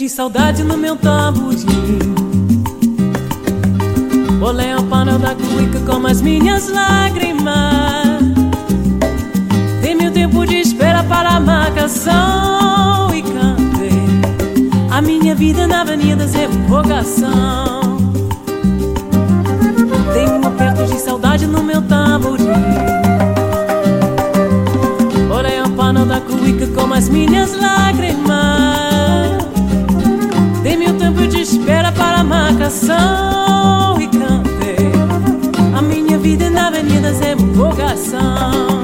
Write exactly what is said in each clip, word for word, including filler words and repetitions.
saudade no meu tamborim. Bolei ao pano da cuica com as minhas lágrimas. Dei meu tempo de espera para a marcação e cantei a minha vida na avenida sem vocação. Tenho um aperto de saudade no meu tamborim. Bolei ao pano da cuica com as minhas lágrimas. Dei meu tempo de espera para a marcação e cantei a minha vida na avenida sem vocação.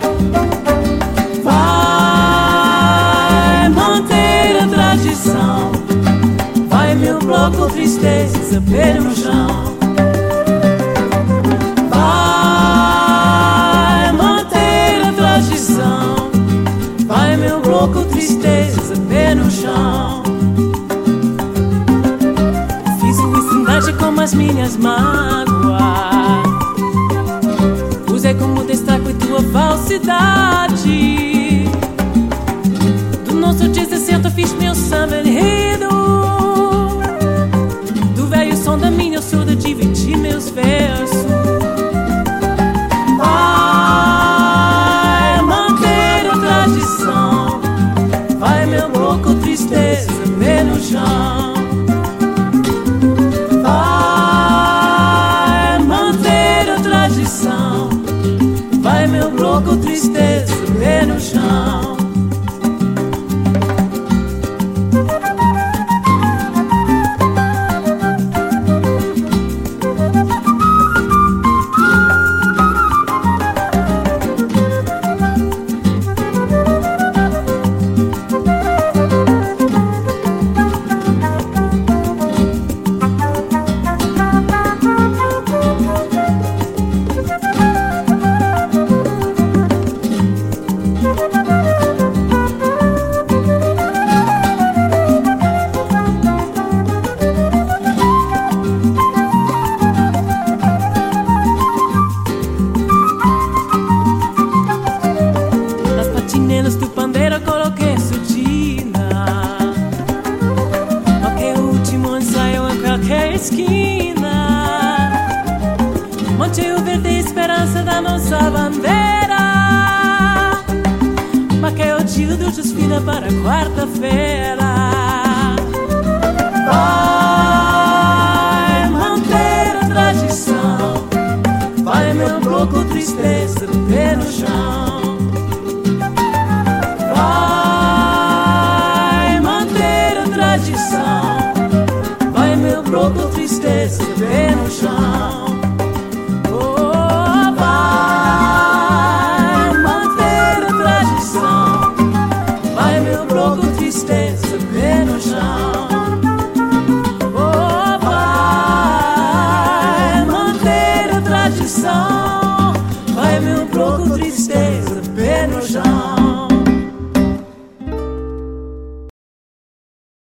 Vai manter a tradição, vai meu bloco tristeza pé no chão. Vai manter a tradição, vai meu bloco tristeza pé no chão. Com as minhas mágoas, usei como destaque tua falsidade. Do nosso dia sessenta fiz meu samba enredo. Do velho som da minha surda dividi meus versos. Vai manter a tradição, vai meu bloco tristeza pé no chão. Vai meu bloco tristeza pé no chão. Do pandeiro coloquei surdina. Toquei o último ensaio em qualquer esquina. Montei o verde esperança da nossa bandeira. Marquei o dia do desfile para quarta-feira. Vai manter a tradição, vai meu bloco tristeza pé no chão. Vai meu bloco tristeza pé no chão. Oh, vai manter a tradição, vai meu bloco tristeza pé no chão. Oh, vai manter a tradição.